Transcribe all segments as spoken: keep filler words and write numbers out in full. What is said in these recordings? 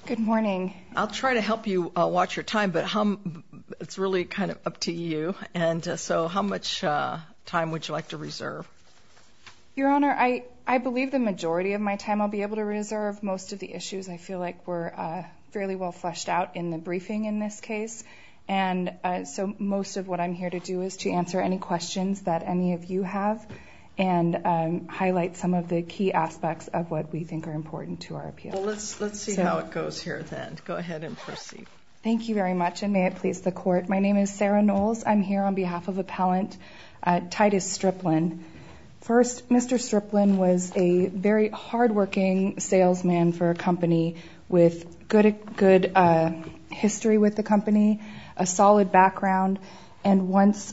Good morning. I'll try to help you uh, watch your time, but how, it's really kind of up to you. And uh, so how much uh, time would you like to reserve? Your Honor, I, I believe the majority of my time I'll be able to reserve. Most of the issues I feel like were uh, fairly well fleshed out in the briefing in this case. And uh, so most of what I'm here to do is to answer any questions that any of you have and um, highlight some of the key aspects of what we think are important to our appeal. Well, let's let's see so, how it goes here then. Go ahead and proceed. Thank you very much, and may it please the Court. My name is Sarah Knowles. I'm here on behalf of Appellant uh, Titus Striplin. First, Mister Striplin was a very hardworking salesman for a company with good good uh, history with the company, a solid background, and once,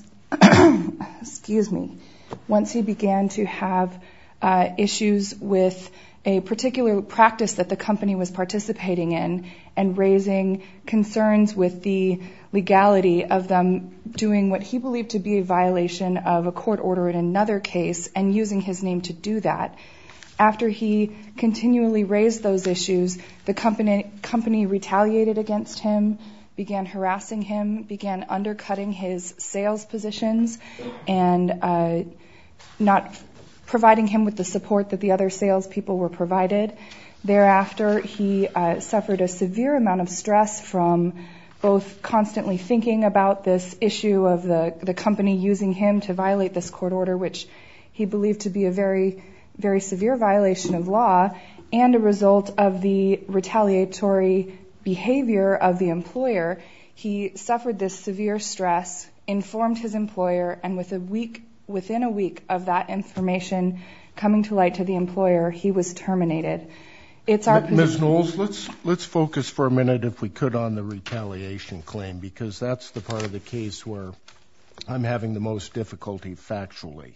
excuse me, once he began to have uh, issues with a particular practice that the company was participating in and raising concerns with the legality of them doing what he believed to be a violation of a court order in another case and using his name to do that. After he continually raised those issues, the company, company retaliated against him, began harassing him, began undercutting his sales positions, and uh, not providing him with the support that the other salespeople were provided. Thereafter, he uh, suffered a severe amount of stress from both constantly thinking about this issue of the, the company using him to violate this court order, which he believed to be a very, very severe violation of law, and a result of the retaliatory behavior of the employer. He suffered this severe stress, informed his employer, and with a week, within a week of that information coming to light to the employer, he was terminated. It's our Miz Knowles, let's let's focus for a minute, if we could, on the retaliation claim, because that's the part of the case where I'm having the most difficulty factually.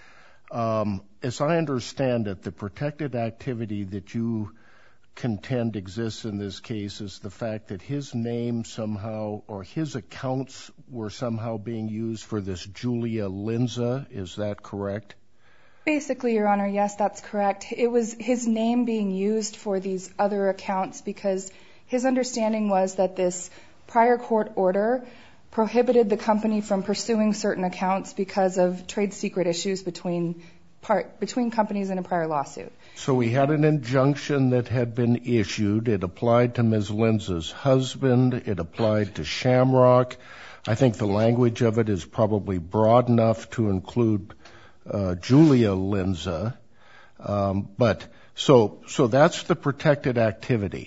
Um, as I understand it, the protected activity that you contend exists in this case is the fact that his name somehow, or his accounts were somehow being used for this Julia Linza. Is that correct? Basically, Your Honor, yes, that's correct. It was his name being used for these other accounts because his understanding was that this prior court order prohibited the company from pursuing certain accounts because of trade secret issues between part, between companies in a prior lawsuit. So we had an injunction that had been issued. It applied to Miz Linza's husband. It applied to Shamrock. I think the language of it is probably broad enough to include uh, Julia Linza. Um, but so so that's the protected activity,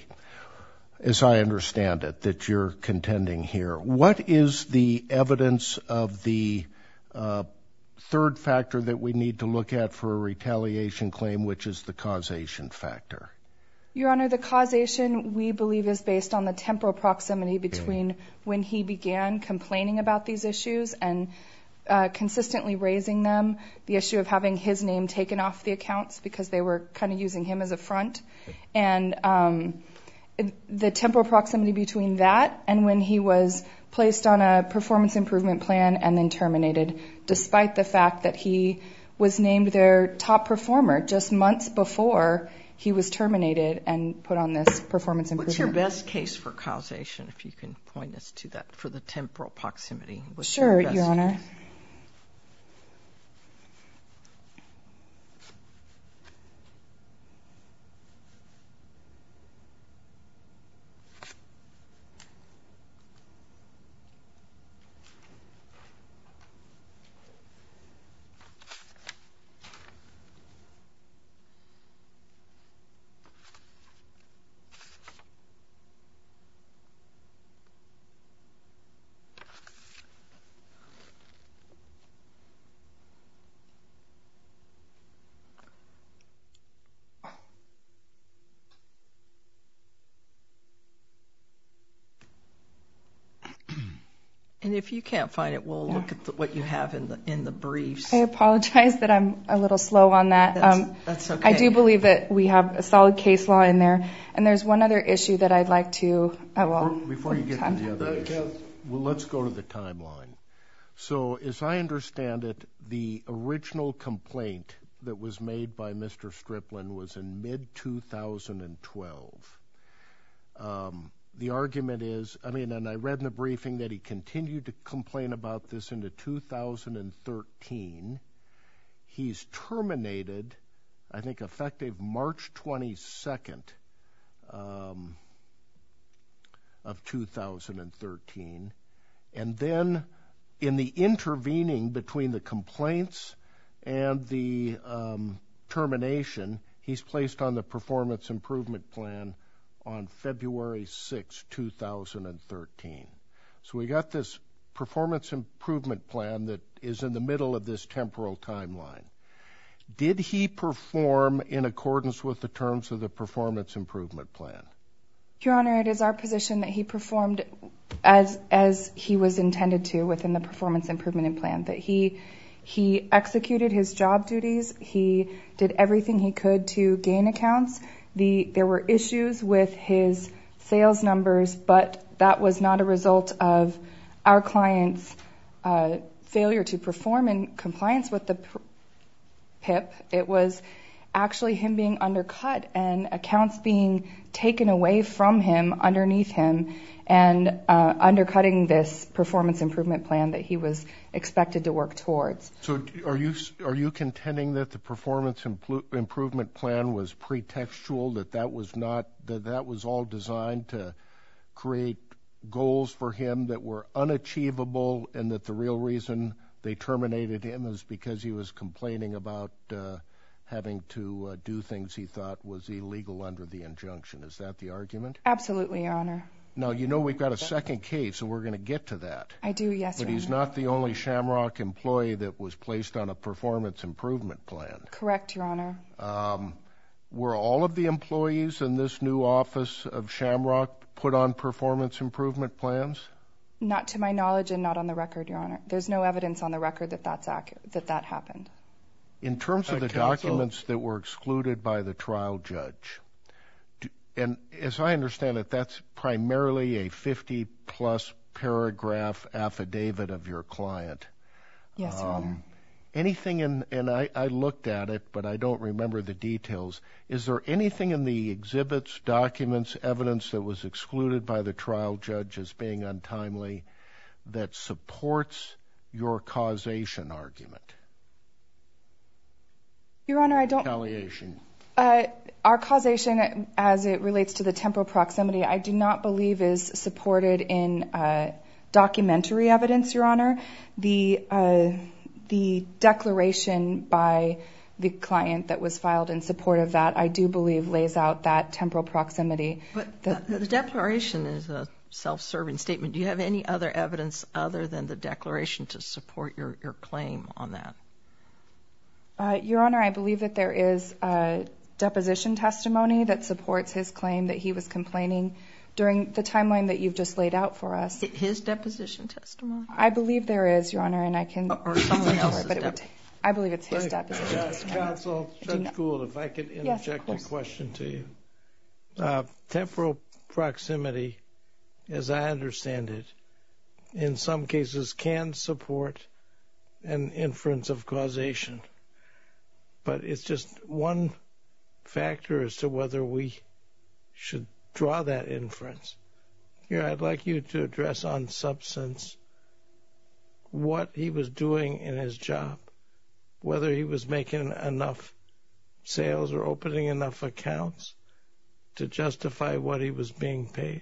as I understand it, that you're contending here. What is the evidence of the uh, third factor that we need to look at for a retaliation claim, which is the causation factor? Your Honor, the causation, we believe, is based on the temporal proximity between okay. when he began complaining about these issues and uh, consistently raising them, the issue of having his name taken off the accounts because they were kind of using him as a front, and um, the temporal proximity between that and when he was placed on a performance improvement plan and then terminated, despite the fact that he was named their top performer just months before he was terminated and put on this performance improvement. What's your best case for causation, if you can point us to that, for the temporal proximity? What's sure, your, Your Honor. And if you can't find it, we'll look at the, what you have in the in the briefs. I apologize that I'm a little slow on that. That's, um, that's okay. I do believe that we have a solid case law in there. And there's one other issue that I'd like to... Uh, well, before, before you get time. to the other issue, well, let's go to the timeline. So as I understand it, the original complaint that was made by Mister Striplin was in mid two thousand twelve. Um, the argument is, I mean, and I read in the briefing that he continued to complain about this into two thousand thirteen. He's terminated, I think, effective March twenty-second um, of two thousand thirteen. And then in the intervening between the complaints and the um, termination, he's placed on the performance improvement plan on February sixth, two thousand thirteen. So we got this performance improvement plan that is in the middle of this temporal timeline. Did he perform in accordance with the terms of the performance improvement plan? Your Honor, it is our position that he performed as as he was intended to within the performance improvement plan, that he he executed his job duties, he did everything he could to gain accounts. The there were issues with his sales numbers, but that was not a result of our client's uh, failure to perform in compliance with the P I P. It was actually him being undercut and accounts being taken away from him underneath him and uh, undercutting this performance improvement plan that he was expected to work towards. So are you are you contending that the performance impl- improvement plan was pretextual, that that was not that that was all designed to create goals for him that were unachievable, and that the real reason they terminated him is because he was complaining about uh, having to uh, do things he thought was illegal under the injunction? Is that the argument? Absolutely, Your Honor. Now, you know we've got a second case, so we're going to get to that. I do, yes, But Your he's Honor. not the only Shamrock employee that was placed on a performance improvement plan. Correct, Your Honor. Um, were all of the employees in this new office of Shamrock put on performance improvement plans? Not to my knowledge and not on the record, Your Honor. There's no evidence on the record that that's accurate, that that happened. In terms of Uh, the counsel- documents that were excluded by the trial judge, do, and as I understand it, that's primarily a fifty-plus paragraph affidavit of your client. Yes, Your Honor. Anything in, and I, I looked at it, but I don't remember the details. Is there anything in the exhibits, documents, evidence that was excluded by the trial judge as being untimely that supports your causation argument? Your Honor, I don't... Retaliation. Uh, our causation, as it relates to the temporal proximity, I do not believe is supported in uh, documentary evidence, Your Honor. The uh, the declaration by the client that was filed in support of that, I do believe, lays out that temporal proximity. But the, the, the declaration is a self-serving statement. Do you have any other evidence other than the declaration to support your, your claim on that? Uh, Your Honor, I believe that there is a deposition testimony that supports his claim that he was complaining during the timeline that you've just laid out for us. His deposition testimony? I believe there is, Your Honor, and I can... Or someone else's but it would, deposition? I believe it's his Thank- deposition uh, testimony. Counsel, I do Judge not- Gould, if I could Yes, of interject a course. question to you. Uh, temporal proximity, as I understand it, in some cases can support an inference of causation. But it's just one factor as to whether we should draw that inference. Here, I'd like you to address on substance what he was doing in his job, whether he was making enough sales or opening enough accounts to justify what he was being paid.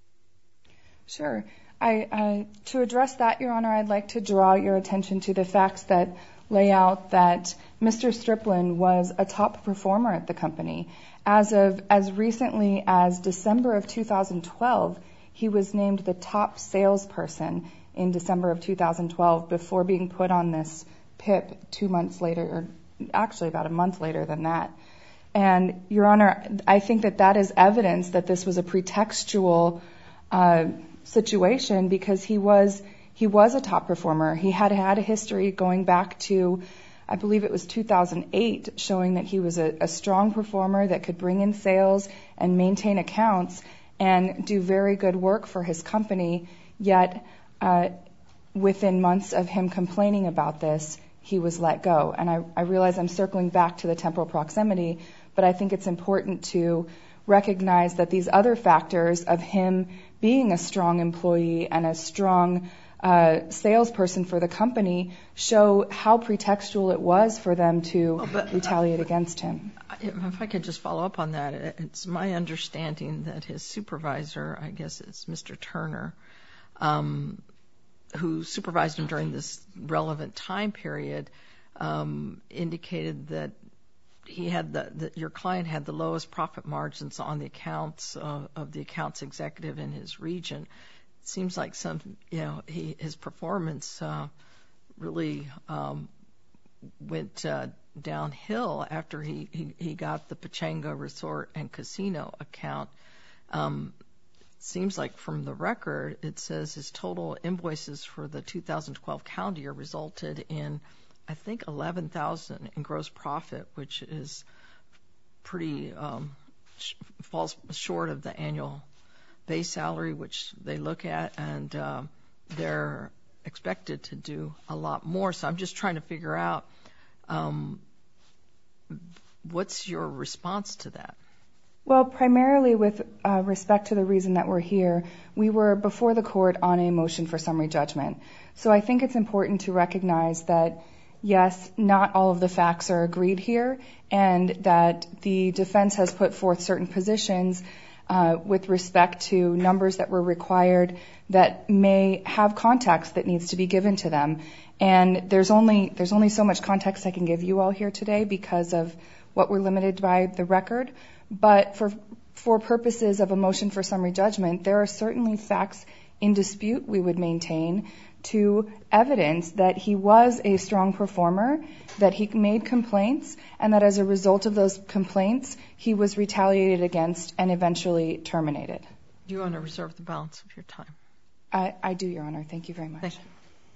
Sure. I, uh, to address that, Your Honor, I'd like to draw your attention to the facts that lay out that Mister Striplin was a top performer at the company. As of as recently as December of two thousand twelve, he was named the top salesperson in December of two thousand twelve before being put on this P I P two months later, or actually about a month later than that. And, Your Honor, I think that that is evidence that this was a pretextual uh, situation because he was he was a top performer. He had had a history going back to, I believe it was two thousand eight, showing that he was a, a strong performer that could bring in sales and maintain accounts and do very good work for his company. Yet, uh, within months of him complaining about this, he was let go. And I, I realize I'm circling back to the temporal proximity, but I think it's important to recognize that these other factors of him being a strong employee and a strong uh, salesperson for the company show how pretextual it was for them to well, but, retaliate uh, against him. If I could just follow up on that, it's my understanding that his supervisor, I guess it's Mister Turner, um, who supervised him during this relevant time period, um, indicated that he had the, that your client had the lowest profit margins on the accounts uh, of the accounts executive in his region. It seems like some, you know, he, his performance uh, really um, went uh, downhill after he, he, he got the Pechanga Resort and Casino account. Um, seems like from the record, it says his total invoices for the two thousand twelve calendar year resulted in, I think, eleven thousand dollars in gross profit, which is pretty, um, sh- falls short of the annual base salary, which they look at, and uh, they're expected to do a lot more. So I'm just trying to figure out um, what's your response to that? Well, primarily with uh, respect to the reason that we're here, we were before the court on a motion for summary judgment. So I think it's important to recognize that, yes, not all of the facts are agreed here, and that the defense has put forth certain positions uh, with respect to numbers that were required that may have context that needs to be given to them. And there's only there's only so much context I can give you all here today because of what we're limited by the record. But for for purposes of a motion for summary judgment, there are certainly facts in dispute we would maintain to evidence that he was a strong performer, that he made complaints, and that as a result of those complaints, he was retaliated against and eventually terminated. Do you want to reserve the balance of your time? I, I do, Your Honor. Thank you very much. Thank you.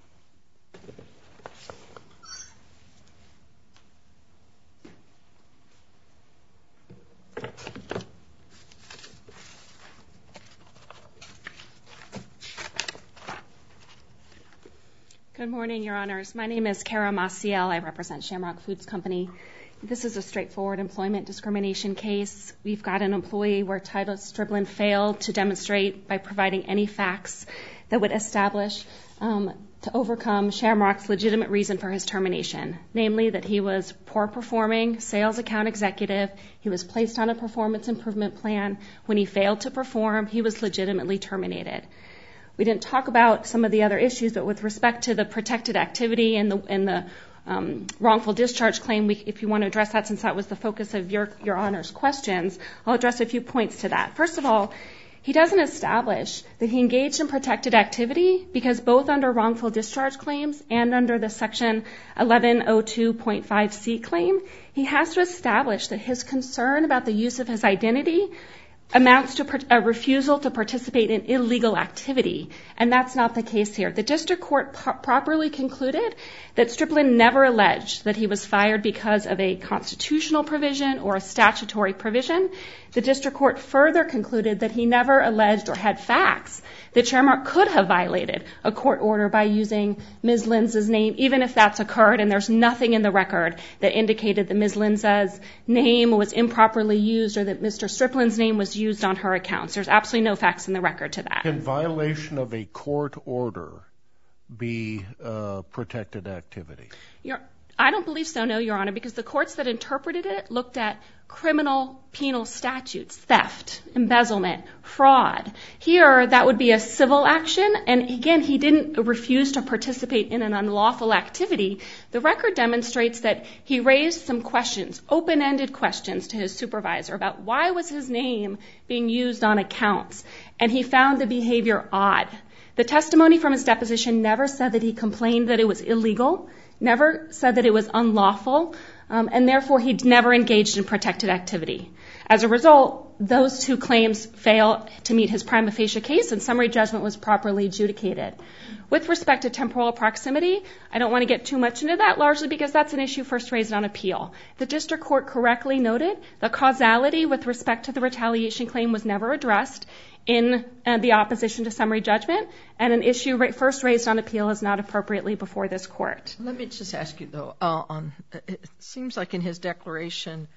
Good morning, Your Honors. My name is Kara Maciel. I represent Shamrock Foods Company. This is a straightforward employment discrimination case. We've got an employee where Titus Striplin failed to demonstrate by providing any facts that would establish um, to overcome Shamrock's legitimate reason for his termination, namely that he was poor performing sales account executive. He was placed on a performance improvement plan. When he failed to perform, he was legitimately terminated. We didn't talk about some of the other issues, but with respect to the protected activity and the, and the um, wrongful discharge claim, we, if you want to address that since that was the focus of your, your Honor's questions, I'll address a few points to that. First of all, he doesn't establish that he engaged in protected activity because both under wrongful discharge claims and under the section eleven oh two point five C claim, he has to establish that his concern about the use of his identity amounts to a refusal to participate in illegal activity, and that's not the case here. The district court pro- properly concluded that Striplin never alleged that he was fired because of a constitutional provision or a statutory provision. The district court further concluded that he never alleged or had facts that Shamrock could have violated a court order by using Miz Linza's name, even if that's occurred, and there's nothing in the record that indicated that Miz Linza's name was improperly used or that Mister Striplin's name was used on her accounts. There's absolutely no facts in the record to that. Can violation of a court order be uh, protected activity? Your, I don't believe so, no, Your Honor, because the courts that interpreted it looked at criminal penal statutes, theft, embezzlement, fraud. Here, that would be a civil action, and again, he didn't refuse to participate in an unlawful activity. The record demonstrates that he raised some questions, open-ended questions to his supervisor about why was his name being used on accounts, and he found the behavior odd. The testimony from his deposition never said that he complained that it was illegal, never said that it was unlawful, um, and therefore he never engaged in protected activity. As a result, those two claims fail to meet his prima facie case, and summary judgment was properly adjudicated. With respect to temporal proximity, I don't want to get too much into that, largely because that's an issue first raised on appeal. The district court correctly noted the causality with respect to the retaliation claim was never addressed in uh, the opposition to summary judgment, and an issue ra- first raised on appeal is not appropriately before this court. Let me just ask you, though, uh, on it seems like in his declaration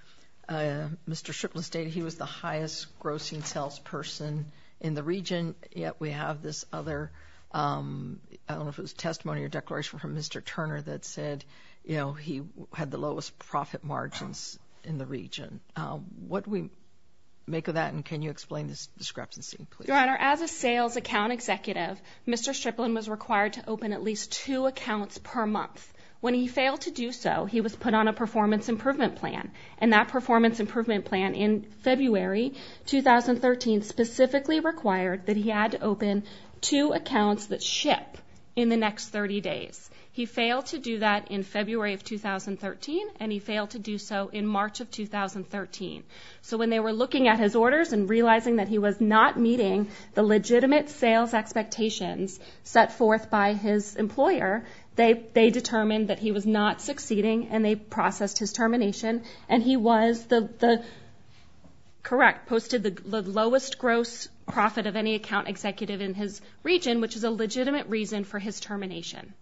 uh, Mister Striplin stated he was the highest grossing salesperson in the region, yet we have this other, um, I don't know if it was testimony or declaration from Mister Turner that said, you know, he had the lowest profit margins in the region. Uh, what do we make of that, and can you explain this discrepancy, please? Your Honor, as a sales account executive, Mister Striplin was required to open at least two accounts per month. When he failed to do so, he was put on a performance improvement plan, and that performance improvement plan in February two thousand thirteen specifically required that he had to open two accounts that ship in the next thirty days. He failed to do that in February of two thousand thirteen, and he failed to do so in March of two thousand thirteen. So when they were looking at his orders and realizing that he was not meeting the legitimate sales expectations set forth by his employer, they, they determined that he was not succeeding, and they processed his termination, and he was the, the correct, posted the, the lowest gross profit of any account executive in his region, which is a legitimate reason for his termination.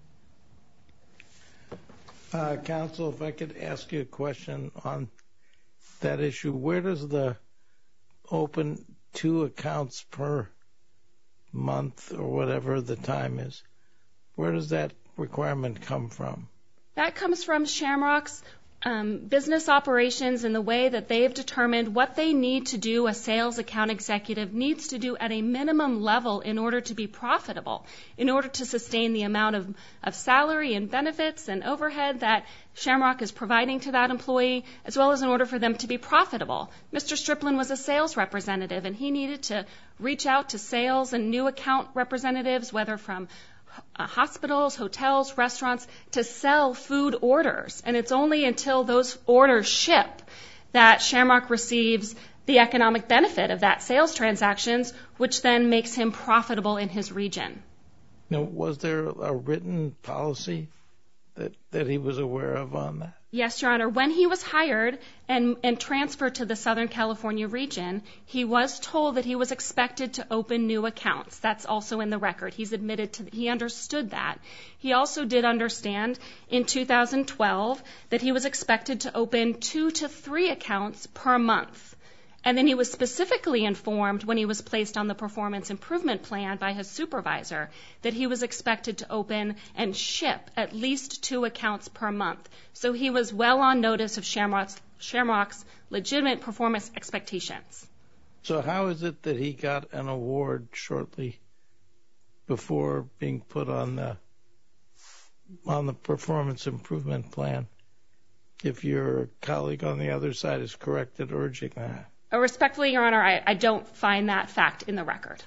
Uh, counsel, if I could ask you a question on that issue. Where does the open two accounts per month or whatever the time is, where does that requirement come from? That comes from Shamrock's um, business operations and the way that they've determined what they need to do, a sales account executive needs to do at a minimum level in order to be profitable, in order to sustain the amount of, of salary and benefits and overhead that Shamrock is providing to that employee, as well as in order for them to be profitable. Mister Striplin was a sales representative, and he needed to reach out to sales and new account representatives, whether from Uh, hospitals, hotels, restaurants, to sell food orders. And it's only until those orders ship that Shamrock receives the economic benefit of that sales transactions, which then makes him profitable in his region. Now, was there a written policy that, that he was aware of on that? Yes, Your Honor. When he was hired and, and transferred to the Southern California region, he was told that he was expected to open new accounts. That's also in the record. He's admitted to, he understood that. He also did understand in two thousand twelve that he was expected to open two to three accounts per month. And then he was specifically informed when he was placed on the performance improvement plan by his supervisor that he was expected to open and ship at least two accounts per month. So he was well on notice of Shamrock's, Shamrock's legitimate performance expectations. So how is it that he got an award shortly before being put on the on the performance improvement plan, if your colleague on the other side is correct in urging that? Respectfully, Your Honor, I, I don't find that fact in the record.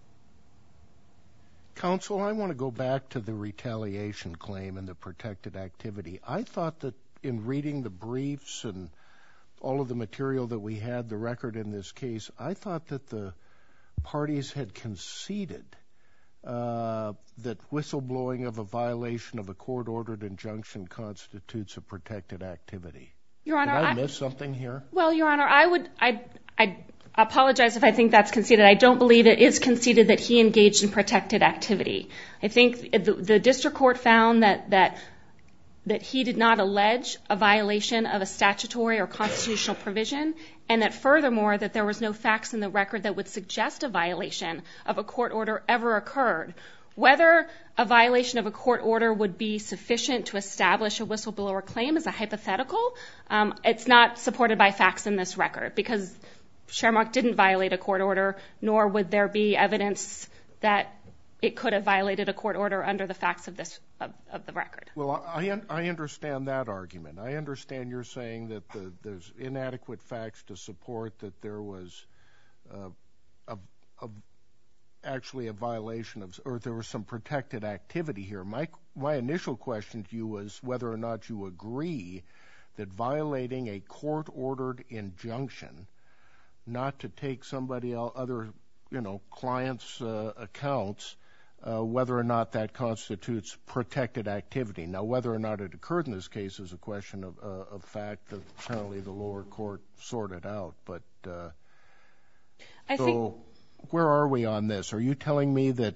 Counsel, I want to go back to the retaliation claim and the protected activity. I thought that in reading the briefs and all of the material that we had, the record in this case, I thought that the parties had conceded uh, that whistleblowing of a violation of a court-ordered injunction constitutes a protected activity. Your Honor, Did I, I miss something here? Well, Your Honor, I would, I, I apologize if I think that's conceded. I don't believe it is conceded that he engaged in protected activity. I think the, the district court found that, that, that he did not allege a violation of a statutory or constitutional provision, and that furthermore, that there was no facts in the record that would suggest a violation of a court order ever occurred. Whether a violation of a court order would be sufficient to establish a whistleblower claim is a hypothetical. Um, it's not supported by facts in this record because Shamrock didn't violate a court order, nor would there be evidence that it could have violated a court order under the facts of this of, of the record. Well, I, I understand that argument. I understand you're saying that the, there's inadequate facts to support that there was uh, a, a actually a violation of, or there was some protected activity here. My my initial question to you was whether or not you agree that violating a court-ordered injunction not to take somebody else, other, you know, clients' uh, accounts, uh, whether or not that constitutes protected activity. Now, whether or not it occurred in this case is a question of, uh, of fact that apparently the lower court sorted out. But uh, I so. think Where are we on this? Are you telling me that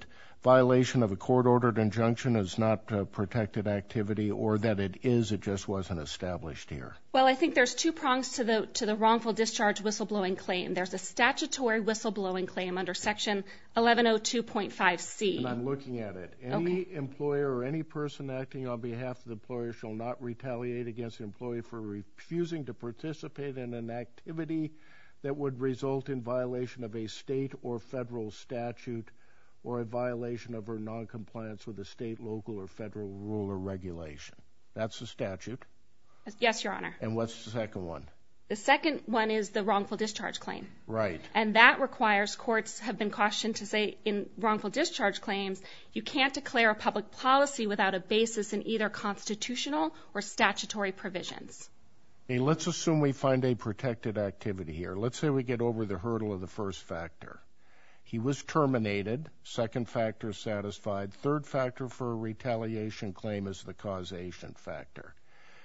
violation of a court-ordered injunction is not uh, protected activity, or that it is, it just wasn't established here? Well, I think there's two prongs to the to the wrongful discharge whistleblowing claim. There's a statutory whistleblowing claim under Section eleven oh two point five C. And I'm looking at it. Any okay. employer or any person acting on behalf of the employer shall not retaliate against the employee for refusing to participate in an activity that would result in violation of a state or federal statute or a violation of her noncompliance with a state, local, or federal rule or regulation. That's the statute. Yes, Your Honor. And what's the second one? The second one is the wrongful discharge claim. Right. And that requires, courts have been cautioned to say in wrongful discharge claims, you can't declare a public policy without a basis in either constitutional or statutory provisions. Okay, let's assume we find a protected activity here. Let's say we get over the hurdle of the first factor. He was terminated. Second factor satisfied. Third factor for a retaliation claim is the causation factor.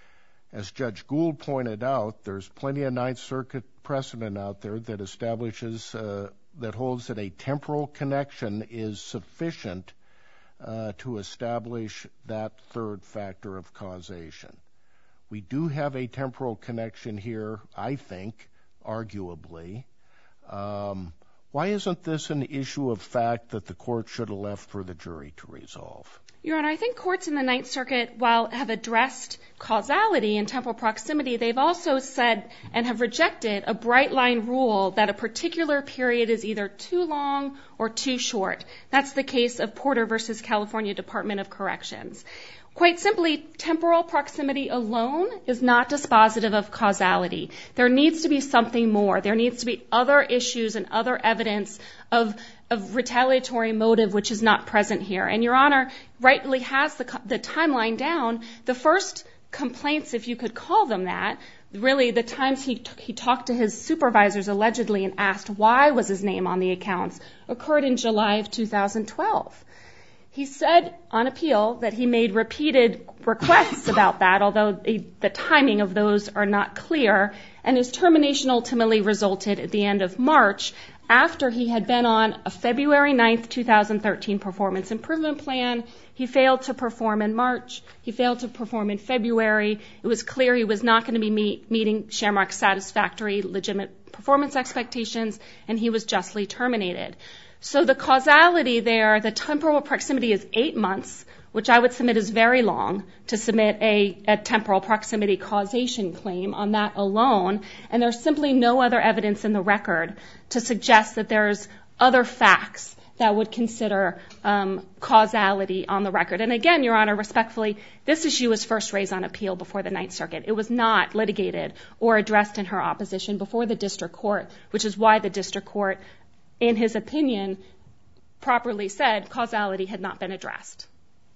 As Judge Gould pointed out, there's plenty of Ninth Circuit precedent out there that establishes, uh, that holds that a temporal connection is sufficient uh, to establish that third factor of causation. We do have a temporal connection here, I think, arguably. Um, Why isn't this an issue of fact that the court should have left for the jury to resolve? Your Honor, I think courts in the Ninth Circuit, while have addressed causality and temporal proximity, they've also said and have rejected a bright line rule that a particular period is either too long or too short. That's the case of Porter versus California Department of Corrections. Quite simply, temporal proximity alone is not dispositive of causality. There needs to be something more. There needs to be other issues and other evidence of, of retaliatory motive which is not present here. And Your Honor rightly has the, the timeline down. The first complaints, if you could call them that, really the times he, t- he talked to his supervisors allegedly and asked why was his name on the accounts, occurred in July of two thousand twelve. He said on appeal that he made repeated requests about that, although the, the timing of those are not clear, and his termination ultimately resulted at the end of March after he had been on a February ninth, two thousand thirteen performance improvement plan. He failed to perform in March. He failed to perform in February. It was clear he was not going to be meet, meeting Shamrock's satisfactory, legitimate performance expectations, and he was justly terminated. So the causality there, the temporal proximity is eight months, which I would submit is very long to submit a, a temporal proximity causation claim on that alone. And there's simply no other evidence in the record to suggest that there's other facts that would consider um, causality on the record. And again, Your Honor, respectfully, this issue was first raised on appeal before the Ninth Circuit. It was not litigated or addressed in her opposition before the district court, which is why the district court, in his opinion, properly said causality had not been addressed.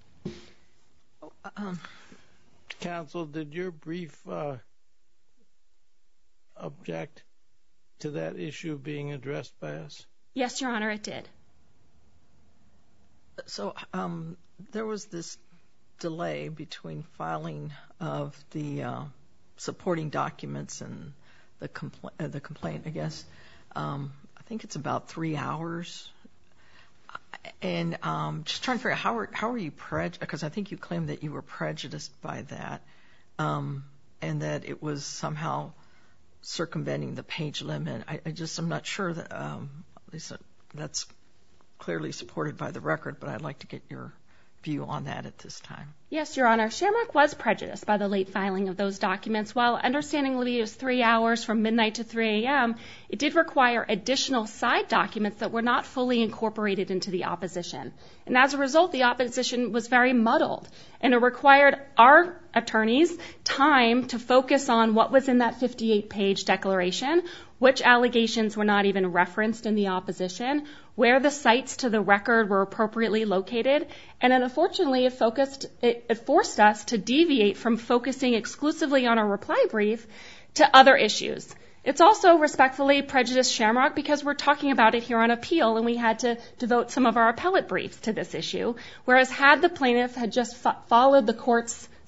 Um, Counsel, did your brief uh, object to that issue being addressed by us? Yes, Your Honor, it did. So um, there was this delay between filing of the uh, supporting documents and the, compl- uh, the complaint, I guess. Um, I think it's about three hours. And um, just trying to figure out how are, how are you prejudiced, because I think you claimed that you were prejudiced by that, um, and that it was somehow circumventing the page limit. I, I just am not sure that um, at least that's clearly supported by the record, but I'd like to get your view on that at this time. Yes, Your Honor. Shamrock was prejudiced by the late filing of those documents. While understandingly it was three hours from midnight to three a.m., it did require additional side documents that were not fully incorporated into the opposition. And as a result, the opposition was very muddled. And it required our attorneys time to focus on what was in that fifty-eight page declaration, which allegations were not even referenced in the opposition, where the sites to the record were appropriately located. And then unfortunately, it focused, it, it forced us to deviate from focusing exclusively on a reply brief to other issues. It's also respectfully prejudiced Shamrock because we're talking about it here on appeal, and we had to devote some of our appellate briefs to this issue. Whereas had the plaintiff had just fo- followed the court's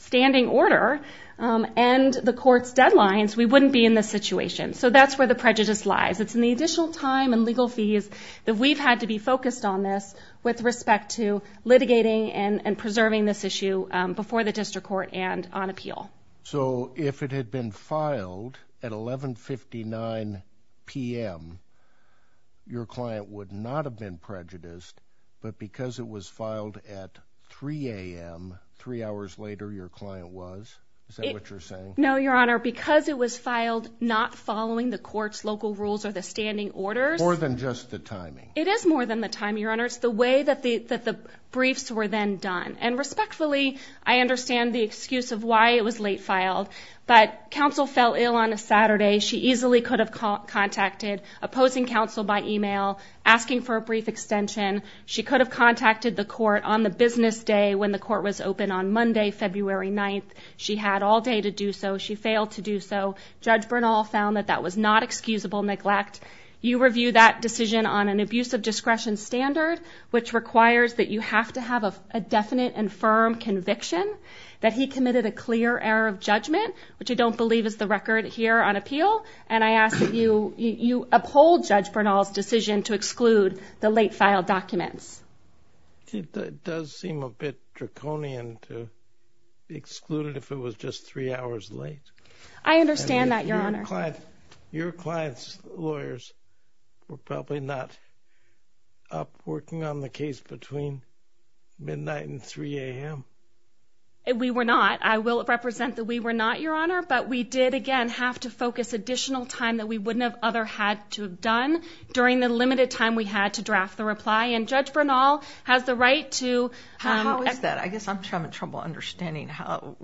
standing order um, and the court's deadlines, we wouldn't be in this situation. So that's where the prejudice lies. It's in the additional time and legal fees that we've had to be focused on this with respect to litigating and, and preserving this issue um, before the district court and on appeal. So if it had been filed at eleven fifty-nine p.m., your client would not have been prejudiced, but because it was filed at three a.m., three hours later, your client was? Is that it, what you're saying? No, Your Honor, because it was filed not following the court's local rules or the standing orders. More than just the timing. It is more than the time, Your Honor. It's the way that the that the briefs were then done. And respectfully, I understand the excuse of why it was late filed, but counsel fell ill on a Saturday. She easily could have co- contacted opposing counsel by email, asking for a brief extension. She could have contacted the court on the business day when the court was open on Monday, February ninth. She had all day to do so. She failed to do so. Judge Bernal found that that was not excusable neglect. You review that decision on an abuse of discretion standard, which requires that you have to have a, a definite and firm conviction that he committed a clear error of judgment, which I don't believe is the record here on appeal. And I ask that you, you, you uphold Judge Bernal's decision to exclude the late filed documents. It, it does seem a bit draconian to exclude it if it was just three hours late. I understand that, Your your Honor. Client, your client's lawyers were probably not up working on the case between midnight and three a.m. We were not. I will represent that we were not, Your Honor, but we did, again, have to focus additional time that we wouldn't have other had to have done during the limited time we had to draft the reply. And Judge Bernal has the right to... How, um, how is that? I guess I'm having trouble understanding how...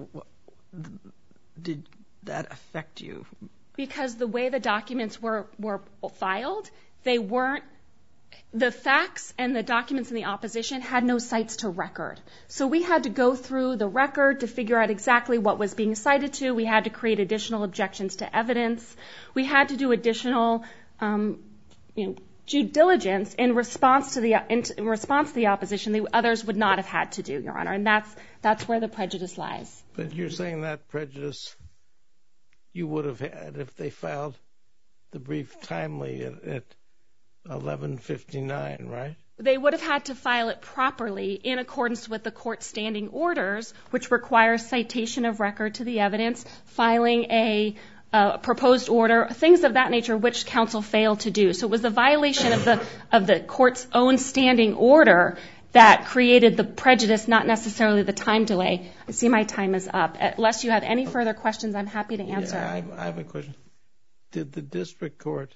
Did that affect you? Because the way the documents were, were filed, they weren't... The facts and the documents in the opposition had no cites to record. So we had to go through the record to figure out exactly what was being cited to. We had to create additional objections to evidence. We had to do additional um, you know, due diligence in response to the in, in response to the opposition that others would not have had to do, Your Honor. And that's that's where the prejudice lies. But you're saying that prejudice you would have had if they filed the brief timely at, at eleven fifty-nine, right? They would have had to file it properly in accordance with the court standing orders, which requires citation of record to the evidence, filing a uh, proposed order, things of that nature, which counsel failed to do. So it was a violation of the of the court's own standing order that created the prejudice, not necessarily the time delay. I see my time is up. Unless you have any further questions, I'm happy to answer. Yeah, I, I have a question. Did the district court,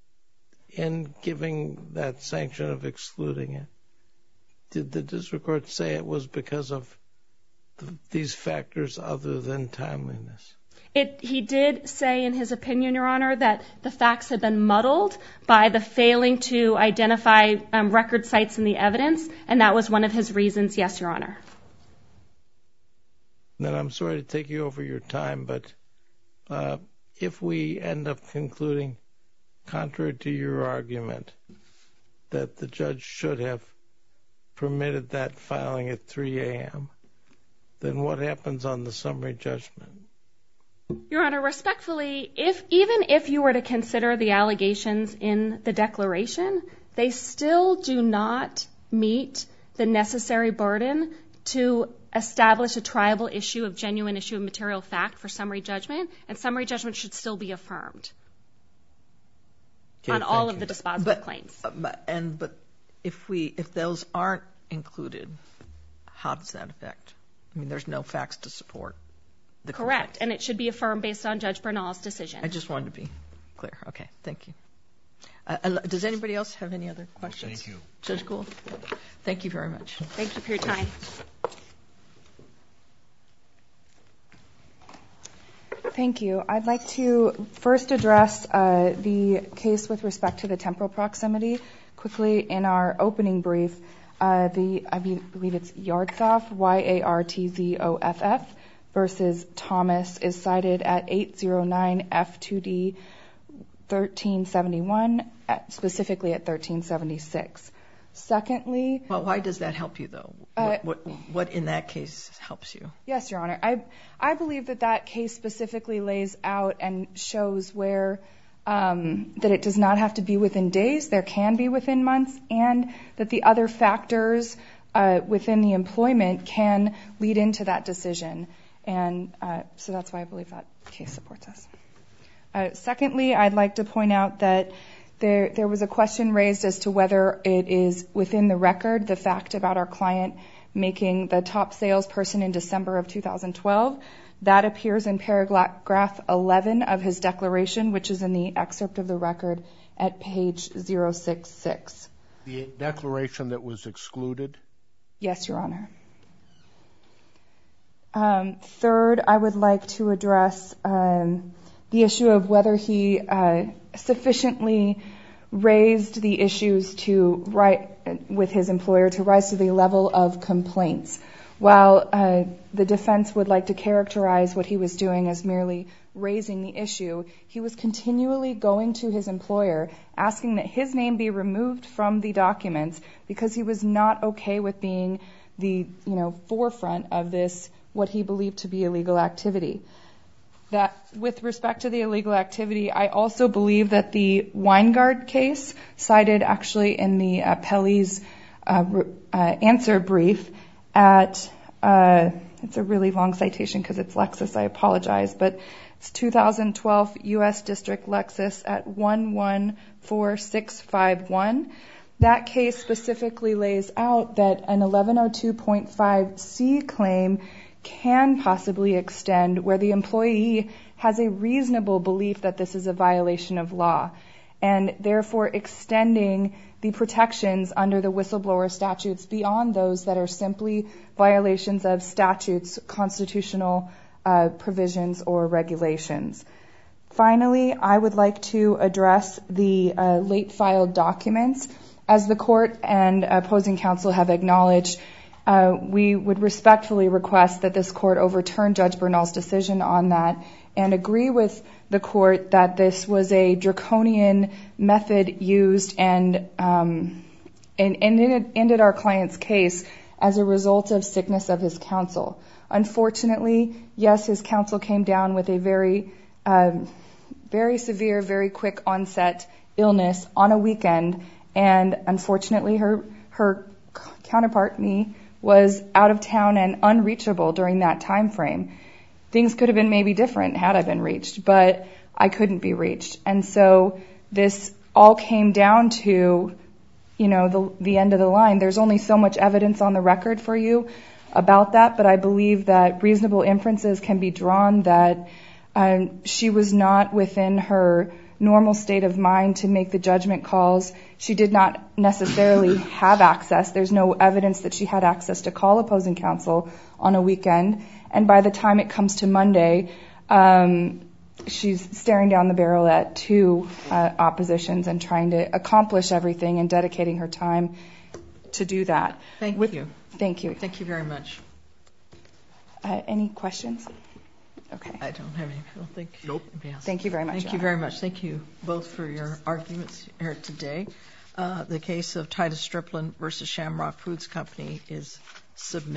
in giving that sanction of excluding it, did the district court say it was because of th- these factors other than timeliness? It, he did say in his opinion, Your Honor, that the facts had been muddled by the failing to identify um, record sites in the evidence, and that was one of his reasons, yes, Your Honor. Then I'm sorry to take you over your time, but uh, if we end up concluding, contrary to your argument, that the judge should have permitted that filing at three a.m., then what happens on the summary judgment? Your Honor, respectfully, if even if you were to consider the allegations in the declaration, they still do not meet the necessary burden to establish a triable issue of genuine issue of material fact for summary judgment, and summary judgment should still be affirmed okay, on all you. of the dispositive but, claims. But, and but if we if those aren't included, how does that affect? I mean, there's no facts to support. The Correct, complaints. and it should be affirmed based on Judge Bernal's decision. I just wanted to be clear. Okay, thank you. Uh, does anybody else have any other questions? Thank you. Judge Gould, thank you very much. Thank you for your time. Thank you. I'd like to first address uh, the case with respect to the temporal proximity. Quickly, in our opening brief, uh, the I believe it's Yartzoff, Y A R T Z O F F, versus Thomas is cited at eight oh nine F two D thirteen seventy-one, at, specifically at thirteen seventy-six. Secondly... Well, why does that help you, though? Uh, what, what, what in that case helps you? Yes, Your Honor. I, I believe that that case specifically lays out and shows where um, that it does not have to be within days, there can be within months, and that the other factors uh, within the employment can lead into that decision. And uh, so that's why I believe that case supports us. Uh, secondly, I'd like to point out that there, there was a question raised as to whether it is within the record, the fact about our client making the top salesperson in December of two thousand twelve. That appears in paragraph eleven of his declaration, which is in the excerpt of the record at page zero six six. The declaration that was excluded? Yes, Your Honor. Um, third, I would like to address um, the issue of whether he uh, sufficiently raised the issues to right with his employer to rise to the level of complaints. While uh, the defense would like to characterize what he was doing as merely raising the issue, he was continually going to his employer asking that his name be removed from the documents because he was not okay with being the, you know, forefront of this, what he believed to be illegal activity. That with respect to the illegal activity, I also believe that the Weingard case, cited actually in the appellee's uh, uh, answer brief at, uh, it's a really long citation because it's Lexis, I apologize, but it's two thousand twelve U S District Lexis at one one four six five one. That case specifically lays out that an eleven oh two point five C claim can possibly extend where the employee has a reasonable belief that this is a violation of law, and therefore extending the protections under the whistleblower statutes beyond those that are simply violations of statutes, constitutional uh, provisions, or regulations. Finally, I would like to address the uh, late filed documents. As the court and opposing counsel have acknowledged, Uh, we would respectfully request that this court overturn Judge Bernal's decision on that and agree with the court that this was a draconian method used and, um, and, and ended, ended our client's case as a result of sickness of his counsel. Unfortunately, yes, his counsel came down with a very, um, very severe, very quick onset illness on a weekend, and unfortunately her, her counterpart, me, was out of town and unreachable during that time frame. Things could have been maybe different had I been reached, but I couldn't be reached. And so this all came down to, you know, the, the end of the line. There's only so much evidence on the record for you about that, but I believe that reasonable inferences can be drawn that um, she was not within her normal state of mind to make the judgment calls. She did not necessarily have access. There's no evidence that she had access to call opposing counsel on a weekend. And by the time it comes to Monday, um, she's staring down the barrel at two uh, oppositions and trying to accomplish everything and dedicating her time to do that. Thank With, you. Thank you. Thank you very much. Uh, any questions? Okay. I don't have any. I don't think. Nope. Thank you very much. Thank you very much. Thank you both for your arguments here today. Uh, the case of Titus Striplin versus Shamrock Foods Company is submitted.